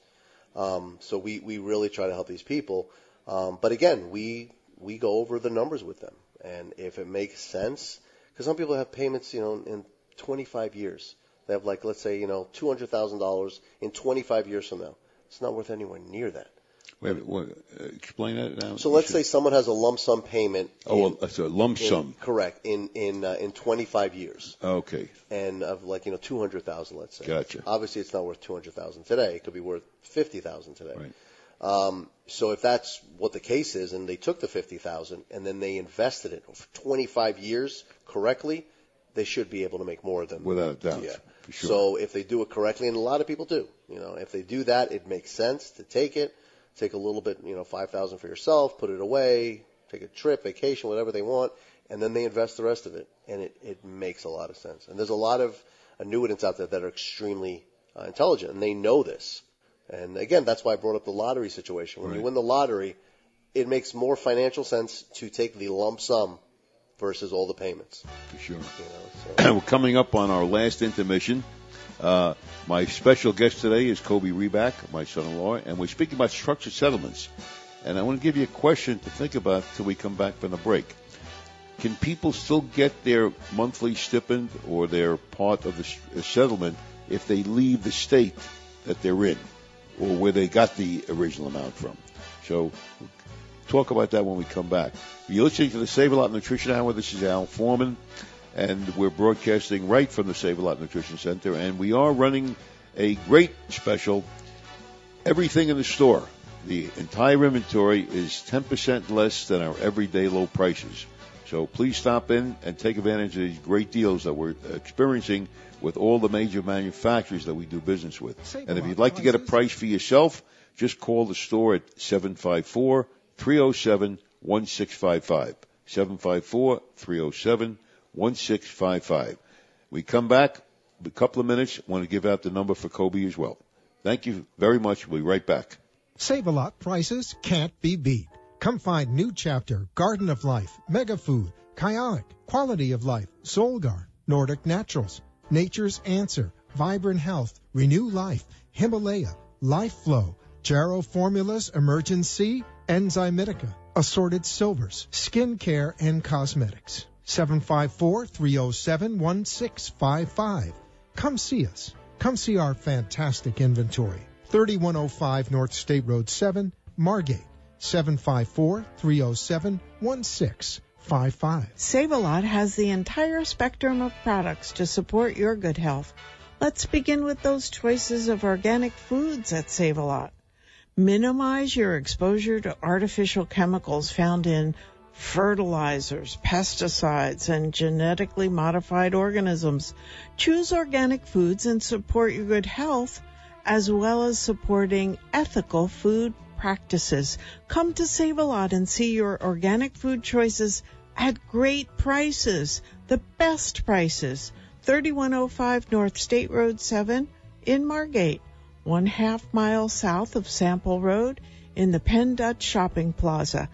C: So we really try to help these people. But again, we go over the numbers with them. And if it makes sense, because some people have payments, you know, in 25 years. They have, like, let's say, you know, $200,000 in 25 years from now. It's not worth anywhere near that.
B: Wait, explain that now.
C: So let's say someone has a lump sum payment.
B: It's a lump sum.
C: Correct. In 25 years.
B: Okay.
C: And of, like, you know, 200,000, let's say.
B: Gotcha.
C: Obviously, it's not worth 200,000 today. It could be worth 50,000 today.
B: Right.
C: So if that's what the case is, and they took the 50,000 and then they invested it for 25 years correctly, they should be able to make more than.
B: Without a doubt.
C: Yeah.
B: For sure.
C: So if they do it correctly, and a lot of people do, you know, if they do that, it makes sense to take it. Take a little bit, you know, $5,000 for yourself, put it away, take a trip, vacation, whatever they want, and then they invest the rest of it. And it makes a lot of sense. And there's a lot of annuitants out there that are extremely intelligent, and they know this. And again, that's why I brought up the lottery situation. When you win the lottery, it makes more financial sense to take the lump sum versus all the payments.
B: For sure.
C: You know, so.
B: We're coming up on our last intermission. My special guest today is Kobe Reback, my son-in-law, and we're speaking about structured settlements. And I want to give you a question to think about till we come back from the break. Can people still get their monthly stipend or their part of the settlement if they leave the state that they're in or where they got the original amount from? So we'll talk about that when we come back. You're listening to the Save-A-Lot Nutrition Hour. This is Al Foreman. And we're broadcasting right from the Save-A-Lot Nutrition Center. And we are running a great special, everything in the store. The entire inventory is 10% less than our everyday low prices. So please stop in and take advantage of these great deals that we're experiencing with all the major manufacturers that we do business with. And if you'd like to get a price for yourself, just call the store at 754-307-1655. 754-307-1655. We come back in a couple of minutes. I want to give out the number for Kobe as well. Thank you very much. We'll be right back.
A: Save-A-Lot prices can't be beat. Come find New Chapter, Garden of Life, Mega Food, Kyonic, Quality of Life, Solgar, Nordic Naturals, Nature's Answer, Vibrant Health, Renew Life, Himalaya, Life Flow, Jarrow Formulas, Emergency, Enzymatica, Assorted Silvers, Skin Care and Cosmetics. 754-307-1655. Come see us. Come see our fantastic inventory. 3105 North State Road 7, Margate. 754-307-1655.
D: Save-A-Lot has the entire spectrum of products to support your good health, Let's begin with those choices of organic foods at Save-A-Lot. Minimize your exposure to artificial chemicals found in fertilizers, pesticides, and genetically modified organisms. Choose organic foods and support your good health, as well as supporting ethical food practices. Come to Save-A-Lot and see your organic food choices at great prices, the best prices. 3105 North State Road 7 in Margate, 1/2 mile south of Sample Road in the Penn Dutch Shopping Plaza,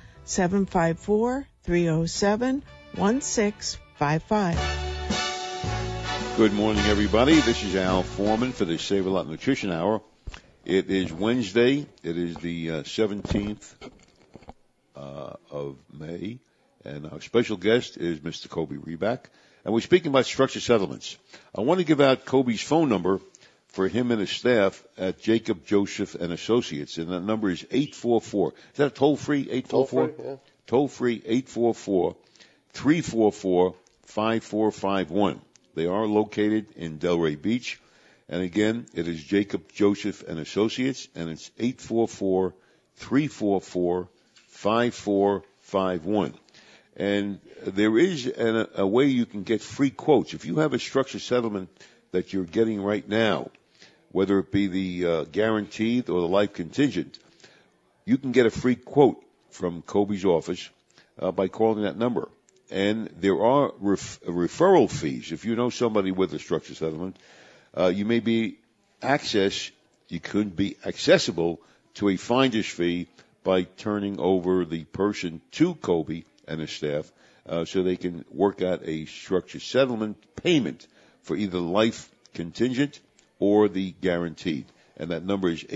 D: 754-307-1655.
B: Good morning, everybody. This is Al Foreman for the Save-A-Lot Nutrition Hour. It is Wednesday. It is the 17th of May, and our special guest is Mr. Kobe Reback, and we're speaking about structured settlements. I want to give out Kobe's phone number for him and his staff at Jacob Joseph and Associates, and that number is 844. Is that a toll-free, 844?
C: Toll-free, yeah.
B: Toll-free, 844-344-5451. They are located in Delray Beach. And again, it is Jacob Joseph and Associates, and it's 844-344-5451. And there is a way you can get free quotes. If you have a structured settlement that you're getting right now, whether it be the guaranteed or the life contingent, you can get a free quote from Kobe's office by calling that number. And there are referral fees. If you know somebody with a structured settlement, you could be accessible to a finder's fee by turning over the person to Kobe and his staff, so they can work out a structured settlement payment for either the life contingent or the guaranteed. And that number is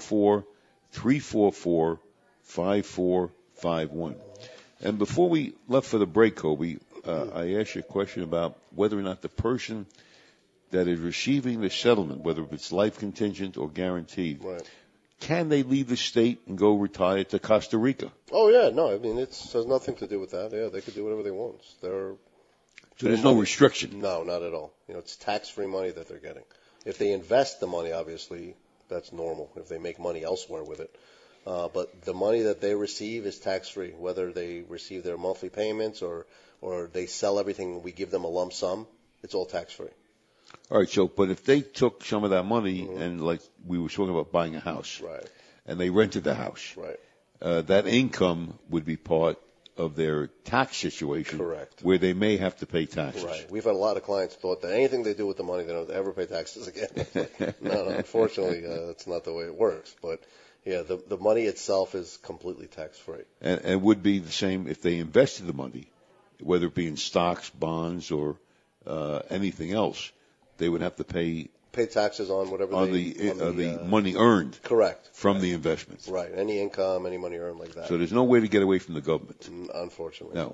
B: 844-344-5451. And before we left for the break, Kobe, I asked you a question about whether or not the person that is receiving the settlement, whether it's life contingent or guaranteed,
C: Right.
B: Can they leave the state and go retire to Costa Rica?
C: Oh, yeah, no, I mean, it has nothing to do with that. Yeah, they could do whatever they want.
B: So there's no restriction?
C: No, not at all. You know, it's tax-free money that they're getting. If they invest the money, obviously, that's normal, if they make money elsewhere with it. But the money that they receive is tax-free, whether they receive their monthly payments or they sell everything, we give them a lump sum, it's all tax-free.
B: All right, but if they took some of that money and, like we were talking about, buying a house,
C: Right.
B: and they rented the house,
C: Right.
B: That income would be part of their tax situation.
C: Correct.
B: Where they may have to pay taxes.
C: Right. We've had a lot of clients who thought that anything they do with the money, they don't ever pay taxes again. No, unfortunately, that's not the way it works. But, yeah, the money itself is completely tax-free.
B: And would be the same if they invested the money, whether it be in stocks, bonds, or anything else. They would have to pay
C: taxes on whatever
B: the money earned.
C: Correct.
B: From the investments.
C: Right. Any income, any money earned like that.
B: So there's no way to get away from the government.
C: Unfortunately.
B: No.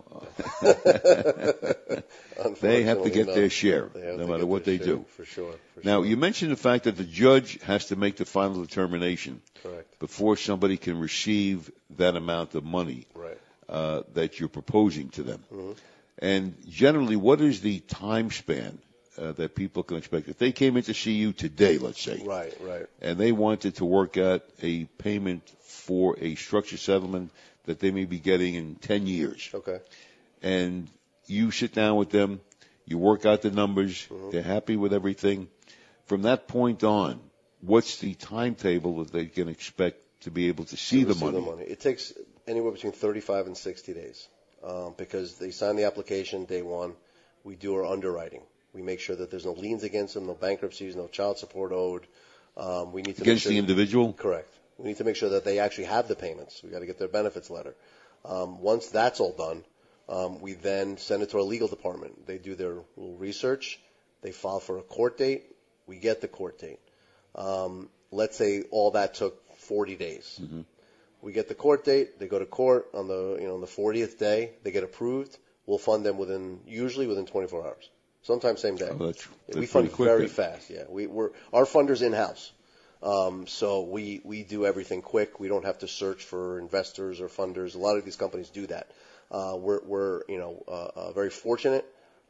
C: They
B: have to get their share, no matter what they do.
C: For sure.
B: Now, you mentioned the fact that the judge has to make the final determination.
C: Correct.
B: Before somebody can receive that amount of money.
C: Right.
B: That you're proposing to them.
C: Mm-hmm.
B: And generally, what is the time span that people can expect? If they came in to see you today, let's say,
C: right,
B: and they wanted to work out a payment for a structured settlement that they may be getting in 10 years,
C: okay,
B: and you sit down with them, you work out the numbers, they're happy with everything. From that point on, what's the timetable that they can expect to be able to see the money?
C: It takes anywhere between 35 and 60 days because they sign the application day one. We do our underwriting. We make sure that there's no liens against them, no bankruptcies, no child support owed. We need to
B: against the individual?
C: Correct. We need to make sure that they actually have the payments. We got to get their benefits letter. Once that's all done, we then send it to our legal department. They do their little research. They file for a court date. We get the court date. Let's say all that took 40 days.
B: Mm-hmm.
C: We get the court date. They go to court on the 40th day. They get approved. We'll fund them usually within 24 hours. Sometimes same day.
B: Oh, that's
C: we fund
B: quick,
C: very fast. Yeah, our funder's in house, so we do everything quick. We don't have to search for investors or funders. A lot of these companies do that. We're very fortunate.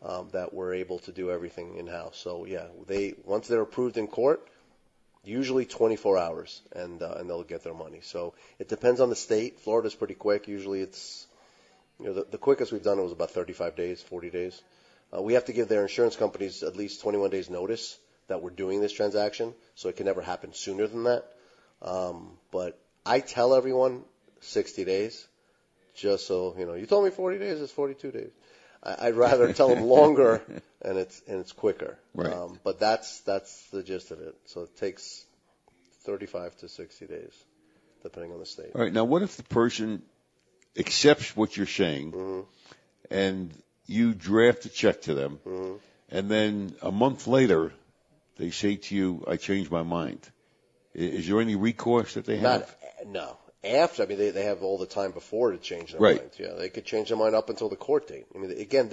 C: that we're able to do everything in-house. So yeah, once they're approved in court, usually 24 hours, and they'll get their money. So it depends on the state. Florida's pretty quick. Usually it's, the quickest we've done it was about 35 days, 40 days. We have to give their insurance companies at least 21 days notice that we're doing this transaction, so it can never happen sooner than that. But I tell everyone 60 days, just so, you told me 40 days, it's 42 days. I'd rather tell them longer, and it's quicker.
B: Right.
C: But that's the gist of it. So it takes 35 to 60 days, depending on the state.
B: All right. Now, what if the person accepts what you're saying, and you draft a check to them, and then a month later they say to you, "I changed my mind"? Is there any recourse that they have?
C: No. After, they have all the time before to change their
B: Right.
C: mind. Yeah, they could change their mind up until the court date. Again,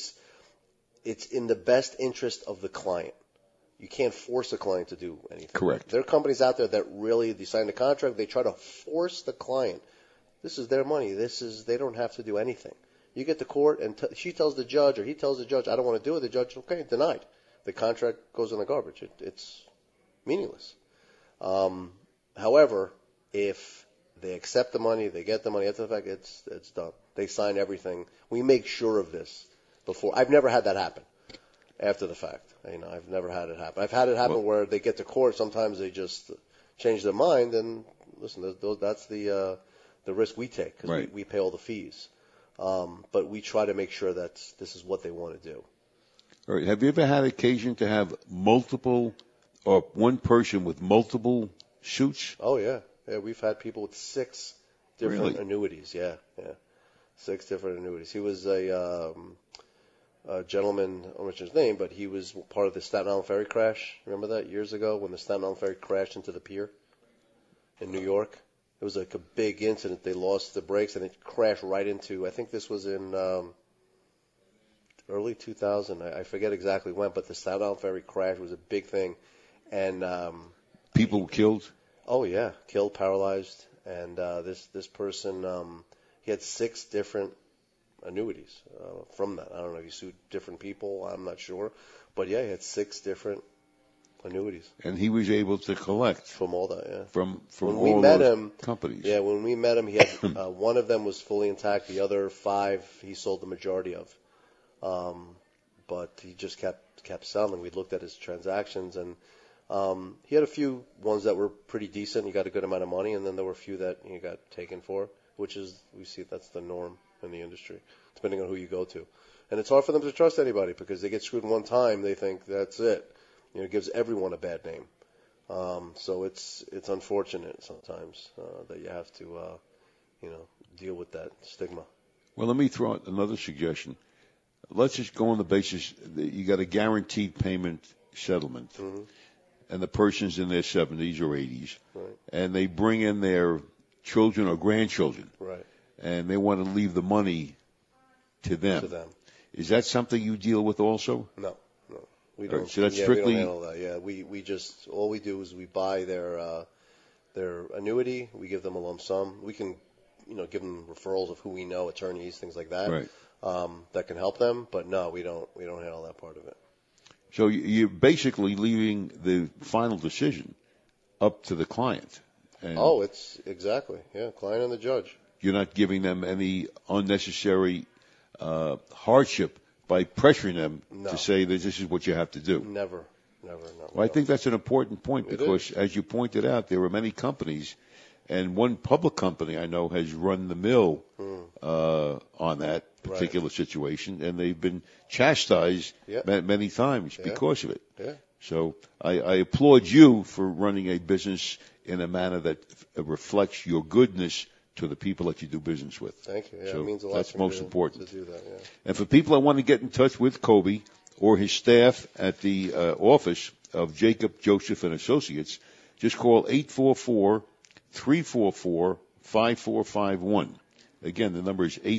C: it's in the best interest of the client. You can't force a client to do anything.
B: Correct.
C: There are companies out there that really, they sign the contract, they try to force the client. This is their money. They don't have to do anything. You get to court and she tells the judge, or he tells the judge, I don't want to do it. The judge, okay, denied. The contract goes in the garbage. It's meaningless. However, if they accept the money, they get the money, after the fact, it's done. They sign everything. We make sure of this before. I've never had that happen after the fact. I've never had it happen. I've had it happen where they get to court, sometimes they just change their mind, and listen, that's the risk we take, because
B: right.
C: we pay all the fees. But we try to make sure that this is what they want to do.
B: All right. Have you ever had occasion to have multiple, or one person with multiple suits?
C: Oh, yeah. Yeah, we've had people with 6 different
B: Really?
C: annuities. Yeah. 6 different annuities. He was a gentleman, I don't know his name, but he was part of the Staten Island ferry crash. Remember that years ago when the Staten Island ferry crashed into the pier in New York? It was like a big incident. They lost the brakes and it crashed right into, I think this was in early 2000. I forget exactly when, but the Staten Island ferry crash was a big thing. And
B: people were killed?
C: Oh, yeah. Killed, paralyzed. And this person, he had 6 different annuities from that. I don't know if he sued different people. I'm not sure. But, yeah, he had 6 different annuities.
B: And he was able to collect
C: from all that, yeah.
B: From
C: when
B: all
C: we met
B: those
C: him,
B: companies.
C: Yeah, when we met him, he had one of them was fully intact. The other 5 he sold the majority of. But he just kept selling. We looked at his transactions, and he had a few ones that were pretty decent. He got a good amount of money, and then there were a few that he got taken for, which is, we see that's the norm in the industry, depending on who you go to. And it's hard for them to trust anybody because they get screwed one time, they think that's it. It gives everyone a bad name. So it's unfortunate sometimes that you have to, deal with that stigma.
B: Well, let me throw out another suggestion. Let's just go on the basis that you got a guaranteed payment settlement, and the person's in their 70s or 80s,
C: right.
B: And they bring in their children or grandchildren,
C: right.
B: And they want to leave the money to them. Is that something you deal with also?
C: No. We don't.
B: Right, so that's strictly.
C: We don't handle that. Yeah, we just all we do is we buy their annuity. We give them a lump sum. We can, give them referrals of who we know, attorneys, things like that.
B: Right.
C: That can help them. But no, we don't handle that part of it.
B: So you're basically leaving the final decision up to the client. And
C: it's exactly. Yeah, client and the judge.
B: You're not giving them any unnecessary hardship by pressuring them to say that this is what you have to do.
C: Never. No.
B: Well, I think that's an important point because, as you pointed out, there are many companies, and one public company I know has run the mill on that particular situation, and they've been chastised many times because of it.
C: Yeah.
B: So I applaud you for running a business in a manner that reflects your goodness to the people that you do business with.
C: Thank you. Yeah,
B: so
C: it means a lot
B: that's
C: for me
B: most important.
C: To do that, yeah.
B: And for people that want to get in touch with Kobe or his staff at the office of Jacob, Joseph, and Associates, just call 844-344-5451. Again, the number is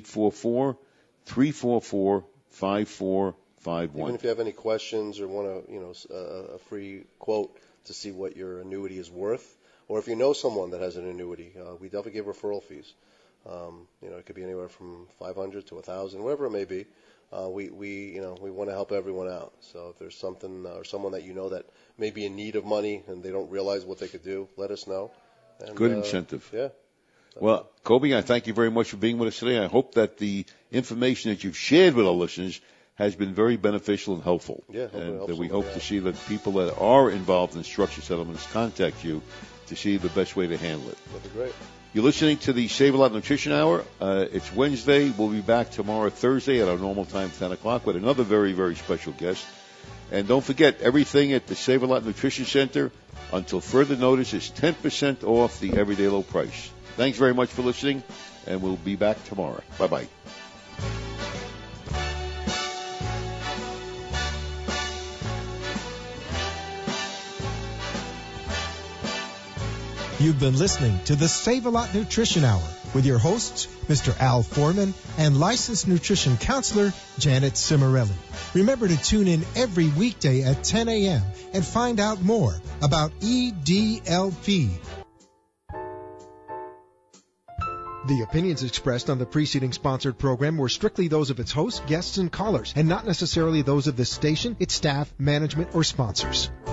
B: 844-344-5451.
C: Even if you have any questions or want a free quote to see what your annuity is worth, or if you know someone that has an annuity, we definitely give referral fees. It could be anywhere from $500 to $1,000, whatever it may be. we want to help everyone out. So if there's something or someone that you know that may be in need of money and they don't realize what they could do, let us know. And,
B: good incentive.
C: Yeah.
B: Well, Kobe, I thank you very much for being with us today. I hope that the information that you've shared with our listeners has been very beneficial and helpful.
C: Yeah,
B: and that we hope to see that people that are involved in structured settlements contact you to see the best way to handle it.
C: That'd be great.
B: You're listening to the Save-A-Lot Nutrition Hour. It's Wednesday. We'll be back tomorrow, Thursday, at our normal time, 10 o'clock, with another very, very special guest. And don't forget, everything at the Save-A-Lot Nutrition Center, until further notice, is 10% off the everyday low price. Thanks very much for listening, and we'll be back tomorrow. Bye-bye.
A: You've been listening to the Save-A-Lot Nutrition Hour with your hosts, Mr. Al Foreman and licensed nutrition counselor, Janet Cimarelli. Remember to tune in every weekday at 10 a.m. and find out more about EDLP. The opinions expressed on the preceding sponsored program were strictly those of its hosts, guests, and callers, and not necessarily those of this station, its staff, management, or sponsors.